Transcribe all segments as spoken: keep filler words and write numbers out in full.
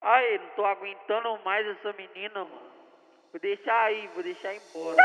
Aí, não tô aguentando mais essa menina, mano. Vou deixar aí, vou deixar embora.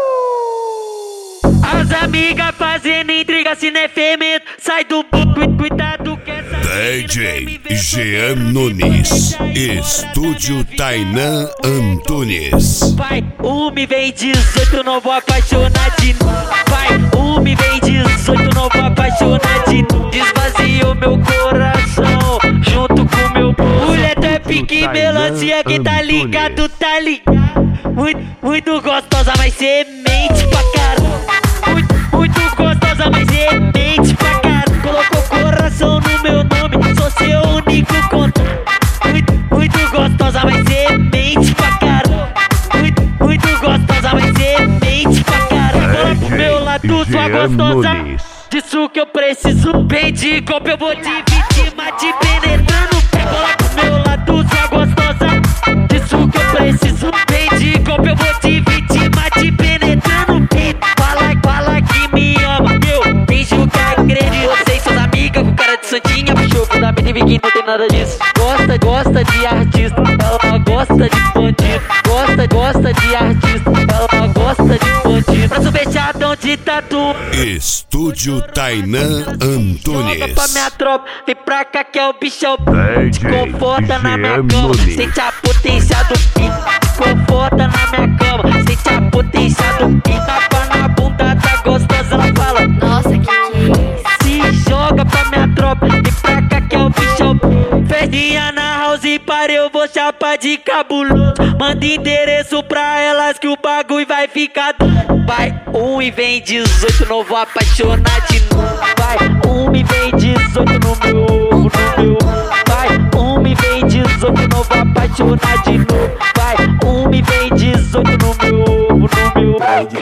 As amigas fazendo intriga, se não é fermento, sai do buco, cuidado que essa D J Jean Nunes, Estúdio Tainan Antunes. Vai, um me vem dezoito, não vou apaixonar de novo. Vai, um me vem dezoito, não vou apaixonar de novo. Desvaziou meu coração, junto com meu bolso. Mulher, tu é pique melancia, que tá ligado, tá ligado. Muito, muito gostosa, mas semente pra caramba. Muito, muito gostosa, mas semente pra caramba. Colocou coração no meu nome, sou seu único contato. Muito, muito gostosa, mas semente pra caramba. Muito, muito gostosa, mas semente pra caramba. Cola pro meu lado, sua gostosa. Disso que eu preciso. Vem de golpe, eu vou te vítima, te penetrando. Cola pro meu lado, sua gostosa. Disso que eu preciso. Vem de golpe, eu vou te vítima, te penetrando. Fala, fala que me ama, meu. Finge que acredita. Vocês são amigas com cara de santinha. Puxou da mina e que não tem nada disso. Gosta, gosta de artista, ela não gosta de bandido. Gosta, gosta de artista, ela não gosta de bandido. Braço fechadão de tatu. Estúdio Tainan Antunes. Joga pra minha tropa, vem pra cá que é o bichão. Te conforta na minha cama, sente a potência do pico. Te conforta na minha cama, sente a potência do pico. Tapa na bunda da gostosa, ela fala: nossa, que que é isso? se joga pra minha tropa, vem pra cá que é o bichão. Festinha na house e parei, eu vou chapar de cabuloso. Manda endereço pra elas que o bagulho vai ficar doido. Vai, um e vem dezoito, não vou apaixonar de novo. Vai, um e vem dezoito no meu ovo, no meu. Vai, um e vem dezoito, não vou apaixonar de novo. Vai, um e vem dezoito no meu ovo, no meu.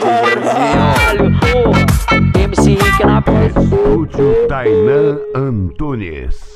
Caralho, porra, M C Rick na voz. Estúdio Tainan Antunes.